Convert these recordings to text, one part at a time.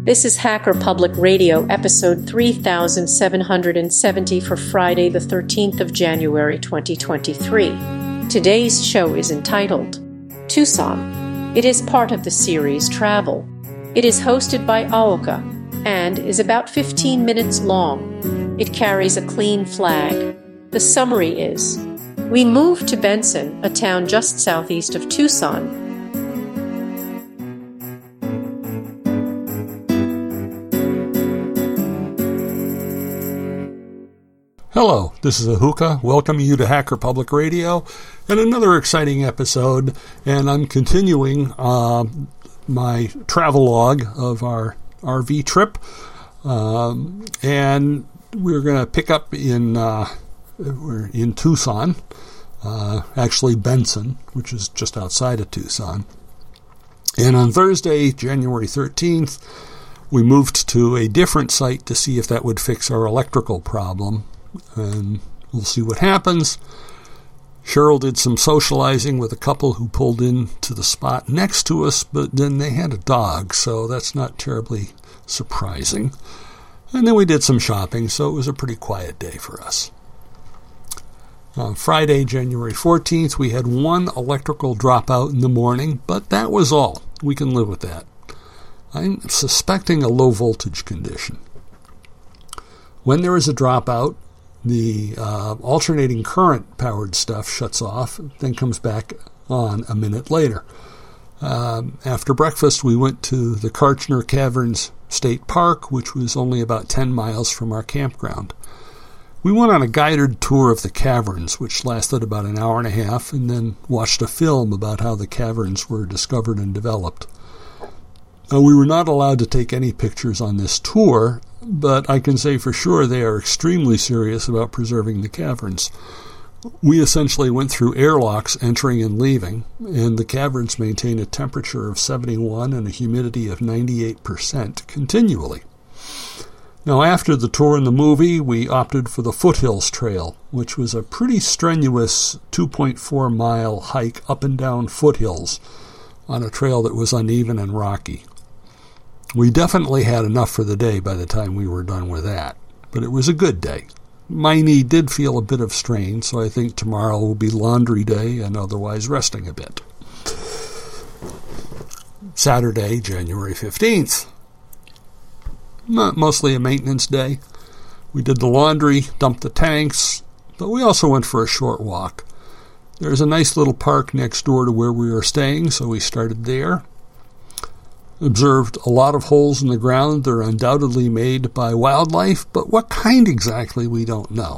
This is Hacker Public Radio, episode 3770 for Friday, the 13th of January, 2023. Today's show is entitled Tucson. It is part of the series Travel. It is hosted by Aoka and is about 15 minutes long. It carries a clean flag. The summary is, we moved to Benson, a town just southeast of Tucson. Hello, this is Ahuka, welcoming you to Hacker Public Radio and another exciting episode, and I'm continuing my travelogue of our RV trip, and we're going to pick up we're in Tucson, actually Benson, which is just outside of Tucson, and on Thursday, January 13th, we moved to a different site to see if that would fix our electrical problem. And we'll see what happens. Cheryl did some socializing with a couple who pulled in to the spot next to us, but then they had a dog, so that's not terribly surprising. And then we did some shopping, so it was a pretty quiet day for us. On Friday, January 14th, we had one electrical dropout in the morning, but that was all. We can live with that. I'm suspecting a low voltage condition. When there is a dropout, the alternating current powered stuff shuts off, then comes back on a minute later. After breakfast, we went to the Kartchner Caverns State Park, which was only about 10 miles from our campground. We went on a guided tour of the caverns, which lasted about an hour and a half, and then watched a film about how the caverns were discovered and developed. We were not allowed to take any pictures on this tour, but I can say for sure they are extremely serious about preserving the caverns. We essentially went through airlocks entering and leaving, and the caverns maintain a temperature of 71 and a humidity of 98% continually. Now, after the tour and the movie, we opted for the Foothills Trail, which was a pretty strenuous 2.4-mile hike up and down foothills on a trail that was uneven and rocky. We definitely had enough for the day by the time we were done with that, but it was a good day. My knee did feel a bit of strain, so I think tomorrow will be laundry day and otherwise resting a bit. Saturday, January 15th. Mostly a maintenance day. We did the laundry, dumped the tanks, but we also went for a short walk. There's a nice little park next door to where we were staying, so we started there. Observed a lot of holes in the ground. They're undoubtedly made by wildlife, but what kind exactly, we don't know.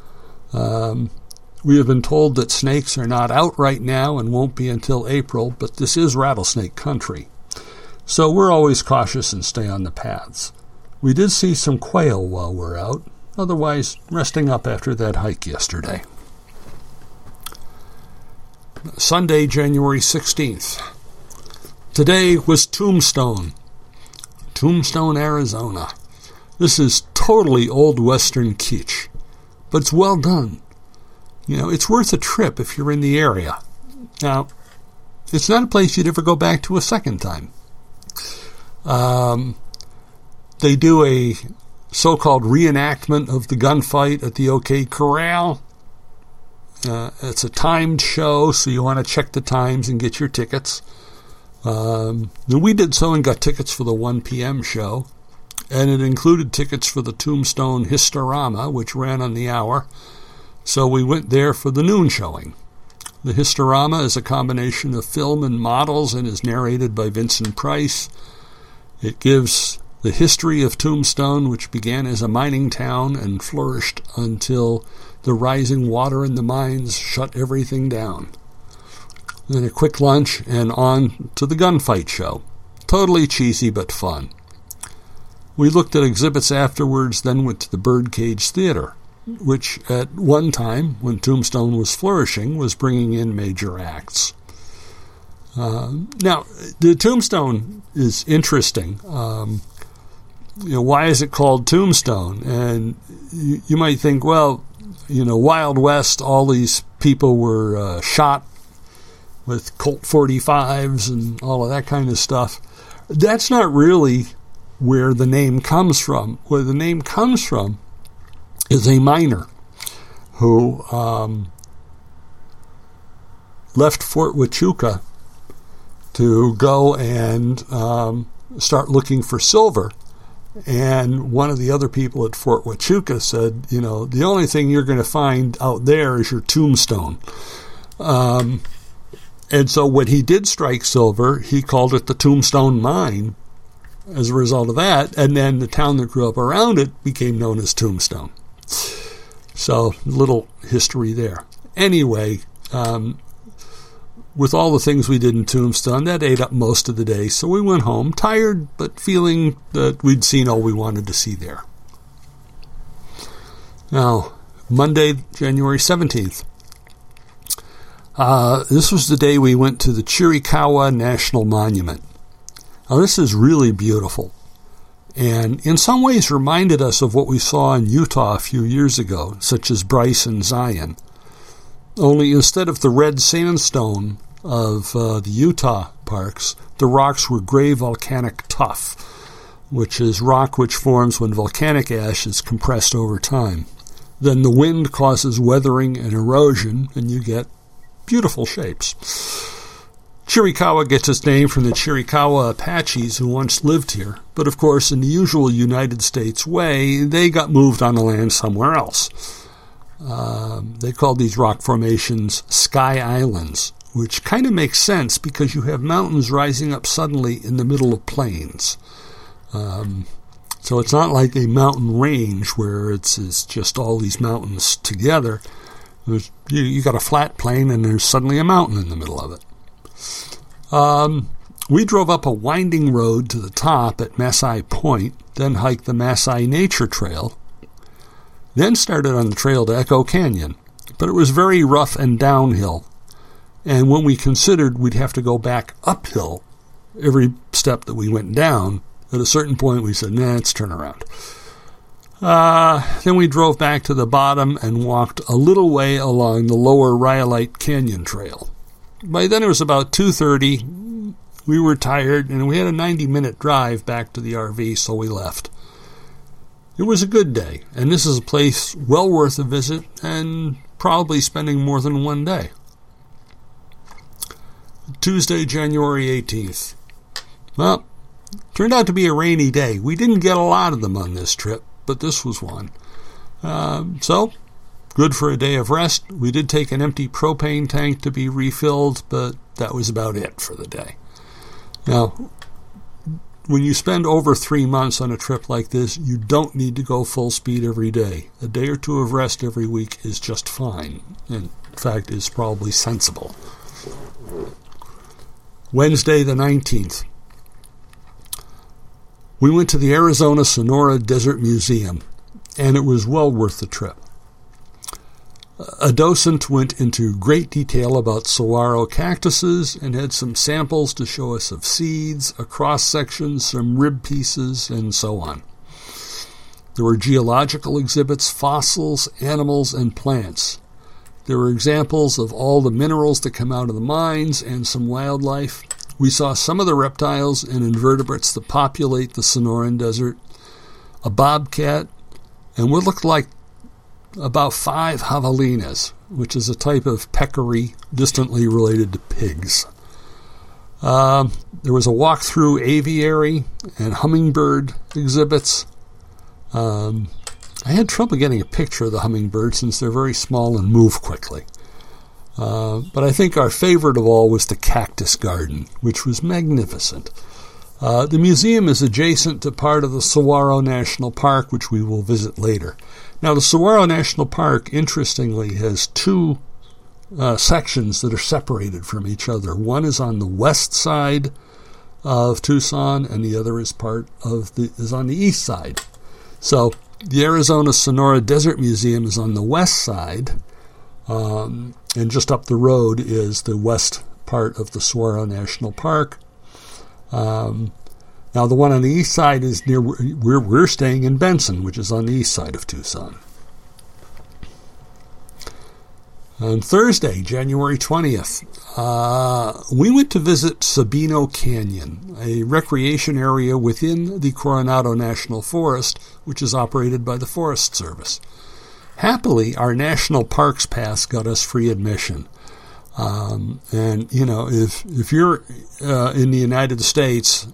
We have been told that snakes are not out right now and won't be until April, but this is rattlesnake country. So we're always cautious and stay on the paths. We did see some quail while we're out, otherwise resting up after that hike yesterday. Sunday, January 16th. Today was Tombstone, Arizona. This is totally old Western kitsch, but it's well done. You know, it's worth a trip if you're in the area. Now, it's not a place you'd ever go back to a second time. They do a so-called reenactment of the gunfight at the OK Corral. It's a timed show, so you want to check the times and get your tickets. We did so and got tickets for the 1 p.m. show, and it included tickets for the Tombstone Historama, which ran on the hour, so we went there for the noon showing. The Historama is a combination of film and models and is narrated by Vincent Price. It gives the history of Tombstone, which began as a mining town and flourished until the rising water in the mines shut everything down. Then a quick lunch and on to the gunfight show. Totally cheesy but fun. We looked at exhibits afterwards, then went to the Birdcage Theater, which at one time, when Tombstone was flourishing, was bringing in major acts. Now, the Tombstone is interesting. Why is it called Tombstone? And you might think, well, Wild West, all these people were shot with Colt 45s and all of that kind of stuff. That's not really where the name comes from. Where the name comes from is a miner who left Fort Huachuca to go and start looking for silver. And one of the other people at Fort Huachuca said, the only thing you're going to find out there is your tombstone. And so when he did strike silver, he called it the Tombstone Mine as a result of that. And then the town that grew up around it became known as Tombstone. So little history there. Anyway, with all the things we did in Tombstone, that ate up most of the day. So we went home, tired, but feeling that we'd seen all we wanted to see there. Now, Monday, January 17th. This was the day we went to the Chiricahua National Monument. Now, this is really beautiful, and in some ways reminded us of what we saw in Utah a few years ago, such as Bryce and Zion. Only instead of the red sandstone of the Utah parks, the rocks were gray volcanic tuff, which is rock which forms when volcanic ash is compressed over time. Then the wind causes weathering and erosion, and you get beautiful shapes. Chiricahua gets its name from the Chiricahua Apaches who once lived here, but of course, in the usual United States way, they got moved on the land somewhere else. They called these rock formations Sky Islands, which kind of makes sense because you have mountains rising up suddenly in the middle of plains. So it's not like a mountain range where it's just all these mountains together. You got a flat plain and there's suddenly a mountain in the middle of it. We drove up a winding road to the top at Masai Point, then hiked the Masai Nature Trail, then started on the trail to Echo Canyon. But it was very rough and downhill, and when we considered we'd have to go back uphill every step that we went down, at a certain point we said, let's turn around. Then we drove back to the bottom and walked a little way along the lower Rhyolite Canyon Trail. By then it was about 2:30. We were tired, and we had a 90-minute drive back to the RV, so we left. It was a good day, and this is a place well worth a visit and probably spending more than one day. Tuesday, January 18th. Well, turned out to be a rainy day. We didn't get a lot of them on this trip, but this was one. So, good for a day of rest. We did take an empty propane tank to be refilled, but that was about it for the day. Now, when you spend over 3 months on a trip like this, you don't need to go full speed every day. A day or two of rest every week is just fine. In fact, is probably sensible. Wednesday the 19th. We went to the Arizona Sonora Desert Museum, and it was well worth the trip. A docent went into great detail about saguaro cactuses and had some samples to show us of seeds, a cross-section, some rib pieces, and so on. There were geological exhibits, fossils, animals, and plants. There were examples of all the minerals that come out of the mines and some wildlife. We saw some of the reptiles and invertebrates that populate the Sonoran Desert, a bobcat, and what looked like about 5 javelinas, which is a type of peccary distantly related to pigs. There was a walk-through aviary and hummingbird exhibits. I had trouble getting a picture of the hummingbird since they're very small and move quickly. But I think our favorite of all was the cactus garden, which was magnificent. The museum is adjacent to part of the Saguaro National Park, which we will visit later. Now, the Saguaro National Park, interestingly, has 2 sections that are separated from each other. One is on the west side of Tucson, and the other is on the east side. So, the Arizona Sonora Desert Museum is on the west side, and just up the road is the west part of the Saguaro National Park. Now, the one on the east side is near where we're staying in Benson, which is on the east side of Tucson. On Thursday, January 20th, we went to visit Sabino Canyon, a recreation area within the Coronado National Forest, which is operated by the Forest Service. Happily, our National Parks Pass got us free admission. And, you know, if you're in the United States,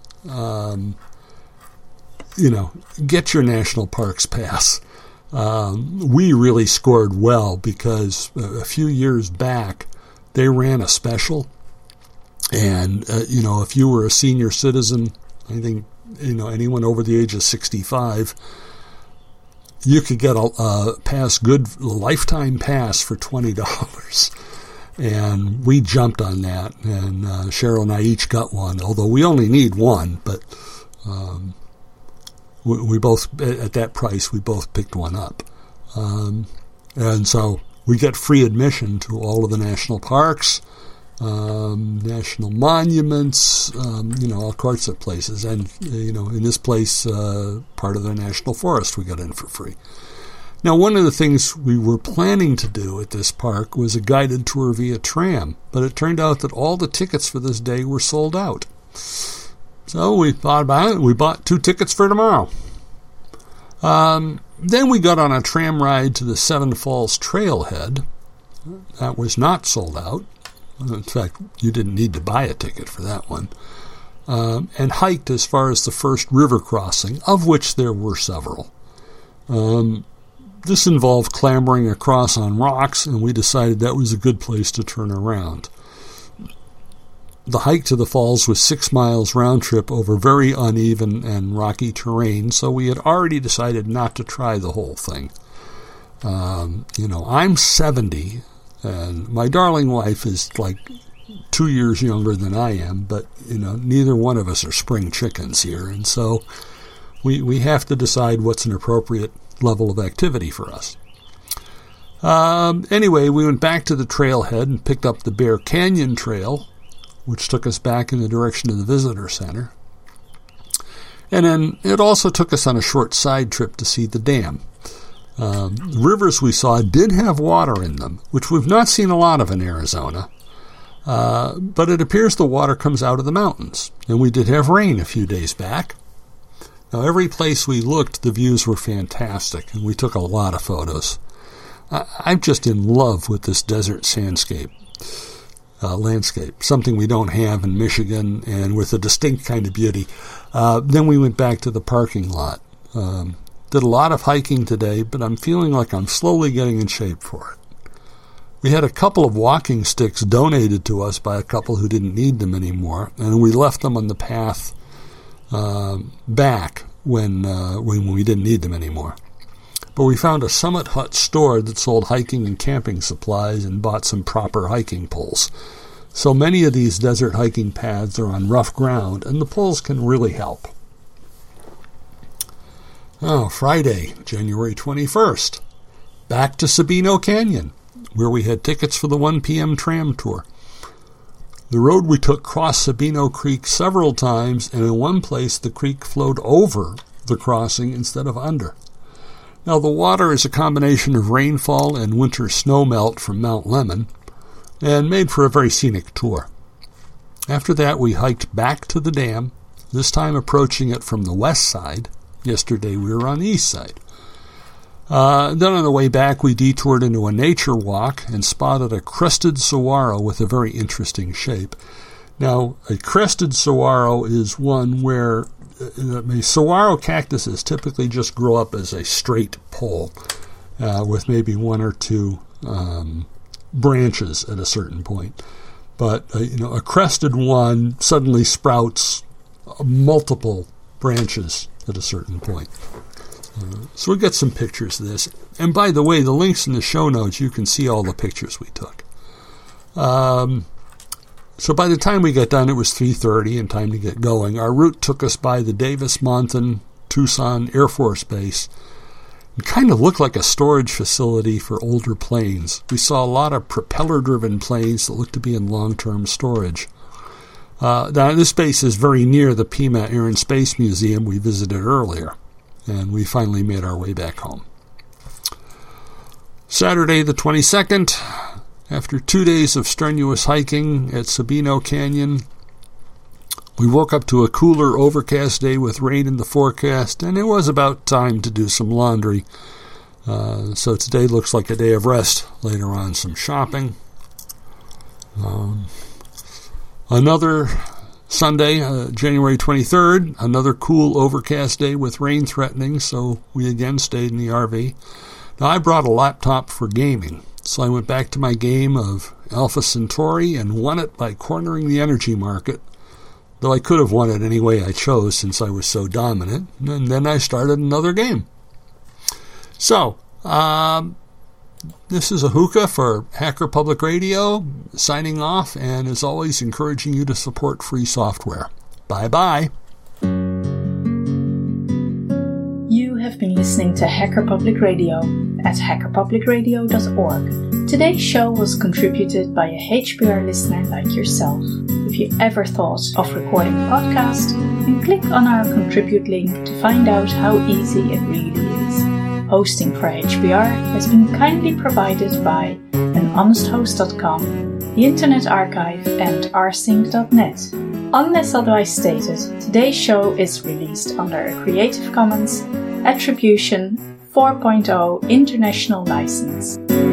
you know, get your National Parks Pass. We really scored well because a few years back they ran a special, and you know, if you were a senior citizen, I think, you know, anyone over the age of 65, you could get a lifetime pass for $20. And we jumped on that, and Cheryl and I each got one, although we only need one, but we both, at that price, we both picked one up. And so we get free admission to all of the national parks, national monuments, you know, all sorts of places. And, you know, in this place, part of the national forest, we got in for free. Now, one of the things we were planning to do at this park was a guided tour via tram, but it turned out that all the tickets for this day were sold out. So we thought about it. We bought 2 tickets for tomorrow. Then we got on a tram ride to the Seven Falls Trailhead. That was not sold out. In fact, you didn't need to buy a ticket for that one. And hiked as far as the first river crossing, of which there were several. This involved clambering across on rocks, and we decided that was a good place to turn around. The hike to the falls was 6 miles round trip over very uneven and rocky terrain, so we had already decided not to try the whole thing. You know, I'm 70, and my darling wife is like 2 years younger than I am, but, you know, neither one of us are spring chickens here, and so we have to decide what's an appropriate level of activity for us. Anyway, we went back to the trailhead and picked up the Bear Canyon Trail, which took us back in the direction of the visitor center. And then it also took us on a short side trip to see the dam. The rivers we saw did have water in them, which we've not seen a lot of in Arizona. But it appears the water comes out of the mountains. And we did have rain a few days back. Now, every place we looked, the views were fantastic, and we took a lot of photos. I'm just in love with this desert landscape, something we don't have in Michigan, and with a distinct kind of beauty. Then we went back to the parking lot. Did a lot of hiking today, but I'm feeling like I'm slowly getting in shape for it. We had a couple of walking sticks donated to us by a couple who didn't need them anymore, and we left them on the path back when we didn't need them anymore. But we found a Summit Hut store that sold hiking and camping supplies and bought some proper hiking poles. So many of these desert hiking paths are on rough ground, and the poles can really help. Oh, Friday, January 21st. Back to Sabino Canyon, where we had tickets for the 1 p.m. tram tour. The road we took crossed Sabino Creek several times, and in one place the creek flowed over the crossing instead of under. Now, the water is a combination of rainfall and winter snowmelt from Mount Lemmon, and made for a very scenic tour. After that, we hiked back to the dam, this time approaching it from the west side. Yesterday, we were on the east side. Then on the way back, we detoured into a nature walk and spotted a crested saguaro with a very interesting shape. Now, a crested saguaro is one where saguaro cactuses typically just grow up as a straight pole with maybe 1 or 2 branches at a certain point. But a crested one suddenly sprouts multiple branches at a certain point. So we got some pictures of this. And by the way, the links in the show notes, you can see all the pictures we took. So by the time we got done, it was 3:30 and time to get going. Our route took us by the Davis-Monthan Tucson Air Force Base. It kind of looked like a storage facility for older planes. We saw a lot of propeller-driven planes that looked to be in long-term storage. Now, this base is very near the Pima Air and Space Museum we visited earlier, and we finally made our way back home. Saturday the 22nd, After 2 days of strenuous hiking at Sabino Canyon, we woke up to a cooler, overcast day with rain in the forecast, and it was about time to do some laundry. So today looks like a day of rest. Later on, some shopping. Another Sunday, January 23rd, another cool, overcast day with rain threatening, so we again stayed in the RV. Now, I brought a laptop for gaming, so I went back to my game of Alpha Centauri and won it by cornering the energy market, though I could have won it any way I chose since I was so dominant, and then I started another game. So, this is Ahuka for Hacker Public Radio, signing off, and as always, encouraging you to support free software. Bye-bye. You have been listening to Hacker Public Radio at hackerpublicradio.org. Today's show was contributed by a HPR listener like yourself. If you ever thought of recording a podcast, then click on our contribute link to find out how easy it really is. Hosting for HPR has been kindly provided by anhonesthost.com, the Internet Archive, and rsync.net. Unless otherwise stated, today's show is released under a Creative Commons Attribution 4.0 International License.